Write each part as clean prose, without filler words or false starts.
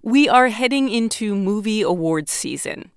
We are heading into movie awards season.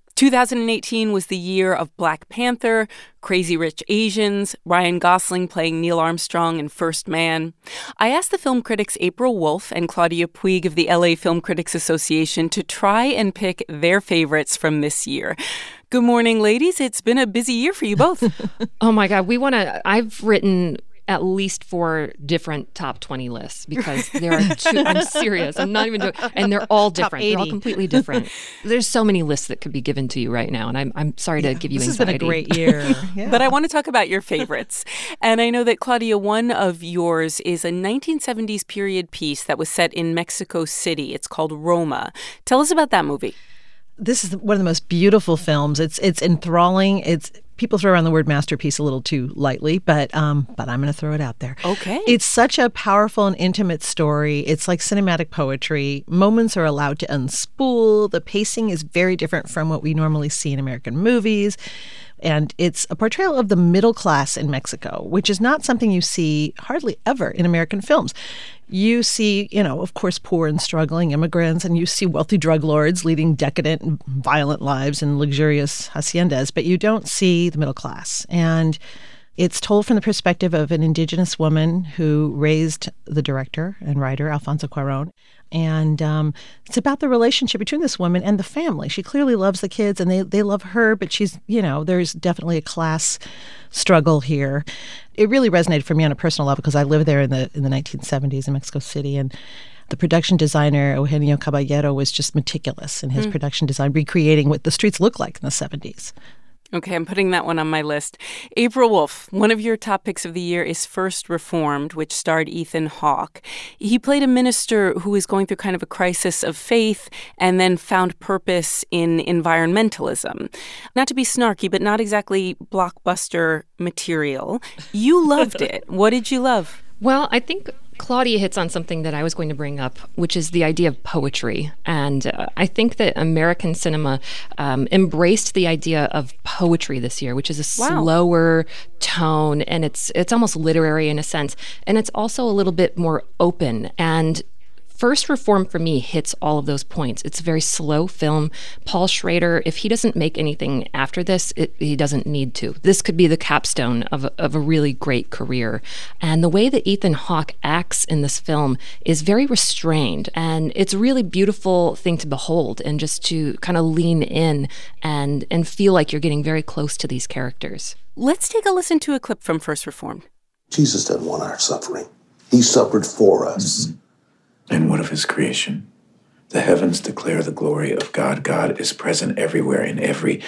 2018 was the year of Black Panther, Crazy Rich Asians, Ryan Gosling playing Neil Armstrong in First Man. I asked the film critics April Wolfe and Claudia Puig of the LA Film Critics Association to try and pick their favorites from this year. Good morning, ladies. It's been a busy year for you both. Oh my God, I've written at least 4 different top 20 lists because there are 2. I'm serious. I'm not even joking. And they're all different. They're all completely different. There's so many lists that could be given to you right now. And I'm sorry to give you anxiety. This has been a great year. Yeah. But I want to talk about your favorites. And I know that, Claudia, one of yours is a 1970s period piece that was set in Mexico City. It's called Roma. Tell us about that movie. This is one of the most beautiful films. It's enthralling. People throw around the word masterpiece a little too lightly, but I'm going to throw it out there. Okay. It's such a powerful and intimate story. It's like cinematic poetry. Moments are allowed to unspool. The pacing is very different from what we normally see in American movies. And it's a portrayal of the middle class in Mexico, which is not something you see hardly ever in American films. You see, of course, poor and struggling immigrants, and you see wealthy drug lords leading decadent and violent lives in luxurious haciendas, but you don't see the middle class. And it's told from the perspective of an indigenous woman who raised the director and writer, Alfonso Cuarón. And it's about the relationship between this woman and the family. She clearly loves the kids and they love her, but she's, there's definitely a class struggle here. It really resonated for me on a personal level because I lived there in the 1970s in Mexico City. And the production designer, Eugenio Caballero, was just meticulous in his production design, recreating what the streets look like in the 70s. Okay, I'm putting that one on my list. April Wolfe, one of your top picks of the year is First Reformed, which starred Ethan Hawke. He played a minister who is going through kind of a crisis of faith and then found purpose in environmentalism. Not to be snarky, but not exactly blockbuster material. You loved it. What did you love? Well, I think Claudia hits on something that I was going to bring up, which is the idea of poetry. And I think that American cinema embraced the idea of poetry this year, which is a slower tone, and it's almost literary in a sense. And it's also a little bit more open. And First Reformed, for me, hits all of those points. It's a very slow film. Paul Schrader, if he doesn't make anything after this, he doesn't need to. This could be the capstone of a really great career. And the way that Ethan Hawke acts in this film is very restrained. And it's a really beautiful thing to behold and just to kind of lean in and feel like you're getting very close to these characters. Let's take a listen to a clip from First Reformed. Jesus didn't want our suffering. He suffered for us. Mm-hmm. And what of his creation? The heavens declare the glory of God. God is present everywhere, in every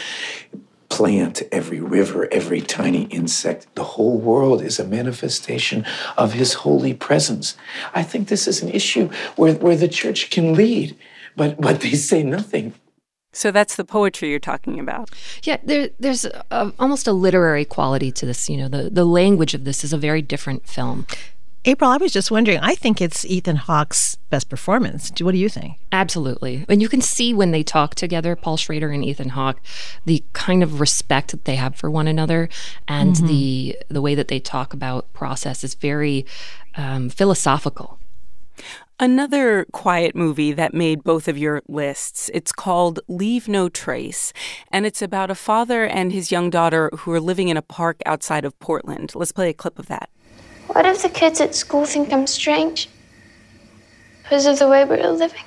plant, every river, every tiny insect. The whole world is a manifestation of his holy presence. I think this is an issue where the church can lead, but they say nothing. So that's the poetry you're talking about. Yeah, there's almost a literary quality to this. The language of this is a very different film. April, I was just wondering, I think it's Ethan Hawke's best performance. What do you think? Absolutely. And you can see when they talk together, Paul Schrader and Ethan Hawke, the kind of respect that they have for one another, and the way that they talk about process is very philosophical. Another quiet movie that made both of your lists, it's called Leave No Trace, and it's about a father and his young daughter who are living in a park outside of Portland. Let's play a clip of that. What if the kids at school think I'm strange because of the way we're living?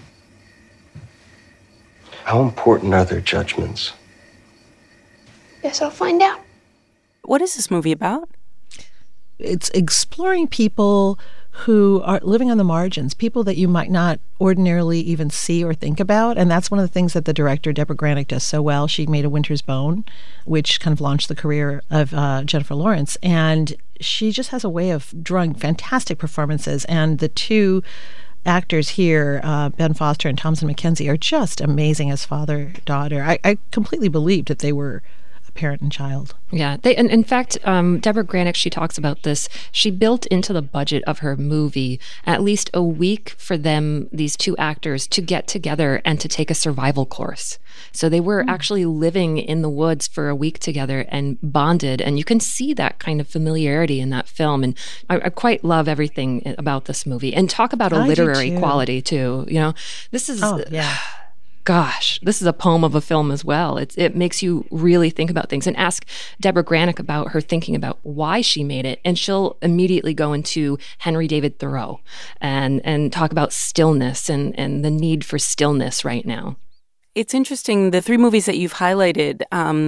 How important are their judgments? Guess I'll find out. What is this movie about? It's exploring people who are living on the margins, people that you might not ordinarily even see or think about. And that's one of the things that the director, Deborah Granick, does so well. She made A Winter's Bone, which kind of launched the career of Jennifer Lawrence. And she just has a way of drawing fantastic performances. And the two actors here, Ben Foster and Thomasin McKenzie, are just amazing as father-daughter. I completely believed that they were a parent and child. Yeah. And in fact, Deborah Granick, she talks about this. She built into the budget of her movie at least a week for them, these two actors, to get together and to take a survival course. So they were actually living in the woods for a week together and bonded. And you can see that kind of familiarity in that film. And I quite love everything about this movie. And talk about a literary quality, too. You know, this is... Oh, yeah. Gosh, this is a poem of a film as well. It makes you really think about things. And ask Deborah Granick about her thinking about why she made it, and she'll immediately go into Henry David Thoreau and talk about stillness and the need for stillness right now. It's interesting, the three movies that you've highlighted,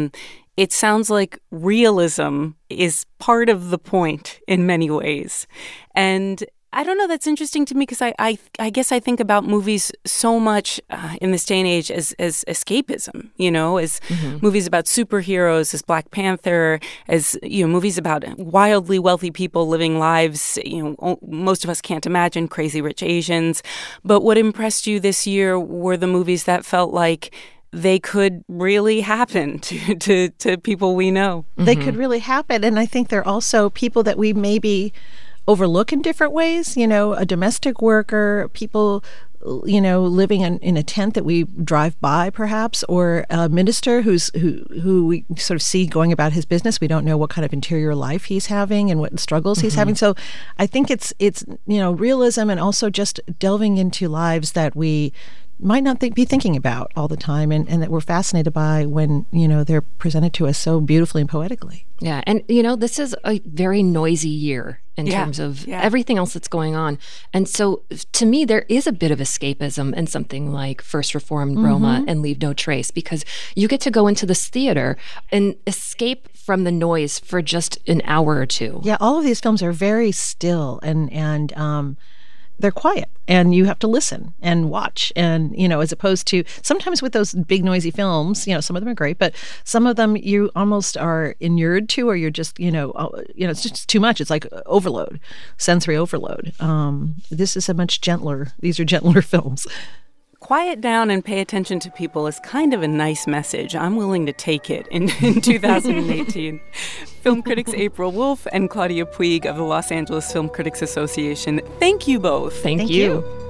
it sounds like realism is part of the point in many ways. And I don't know, that's interesting to me because I guess I think about movies so much in this day and age as escapism, you know, as movies about superheroes, as Black Panther, as, you know, movies about wildly wealthy people living lives, you know, most of us can't imagine, Crazy Rich Asians. But what impressed you this year were the movies that felt like they could really happen to people we know. They could really happen. And I think they're also people that we maybe overlook in different ways, you know, a domestic worker, people, you know, living in a tent that we drive by perhaps, or a minister who we sort of see going about his business. We don't know what kind of interior life he's having and what struggles he's having. So I think it's you know, realism and also just delving into lives that we might not be thinking about all the time and that we're fascinated by when, you know, they're presented to us so beautifully and poetically. Yeah. And, you know, this is a very noisy year in terms of everything else that's going on. And so to me, there is a bit of escapism in something like First Reformed Roma and Leave No Trace, because you get to go into this theater and escape from the noise for just an hour or two. Yeah, all of these films are very still and they're quiet, and you have to listen and watch. And, you know, as opposed to sometimes with those big noisy films, you know, some of them are great, but some of them you almost are inured to, or you're just, you know, it's just too much. It's like overload, sensory overload. This is these are gentler films. Quiet down and pay attention to people is kind of a nice message. I'm willing to take it in 2018. Film critics April Wolfe and Claudia Puig of the Los Angeles Film Critics Association, thank you both. Thank you.